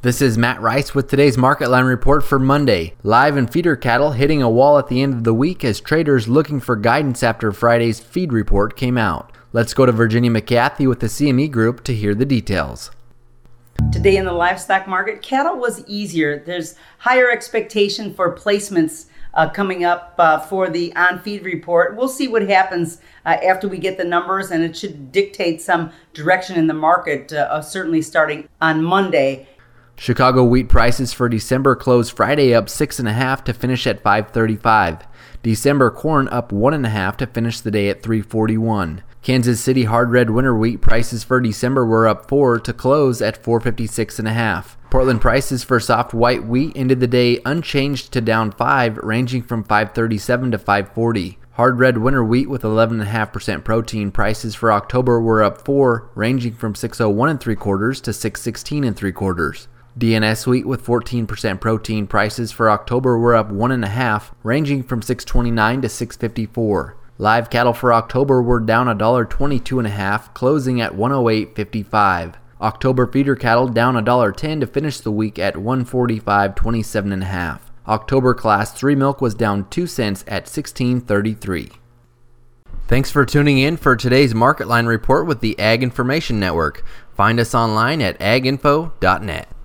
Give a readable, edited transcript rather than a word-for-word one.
This is Matt Rice with today's Market Line Report for Monday. Live and feeder cattle hitting a wall at the end of the week as traders looking for guidance after Friday's feed report came out. Let's go to Virginia McCarthy with the CME Group to hear the details. Today in the livestock market, cattle was easier. There's higher expectation for placements coming up for the on-feed report. We'll see what happens after we get the numbers, and it should dictate some direction in the market, certainly starting on Monday. Chicago wheat prices for December closed Friday up 6.5 to finish at $5.35. December corn up 1.5 to finish the day at $3.41. Kansas City hard red winter wheat prices for December were up 4 to close at $4.56.5. Portland prices for soft white wheat ended the day unchanged to down 5, ranging from $5.37 to $5.40. Hard red winter wheat with 11.5% protein prices for October were up 4, ranging from $6.01 3/4 to $6.16 3/4. DNS wheat with 14% protein prices for October were up 1.5, ranging from $6.29 to $6.54. Live cattle for October were down $1.22.5, closing at $108.55. October feeder cattle down $1.10 to finish the week at $145.27.5. October Class 3 milk was down 2 cents at $16.33. Thanks for tuning in for today's Market Line Report with the Ag Information Network. Find us online at aginfo.net.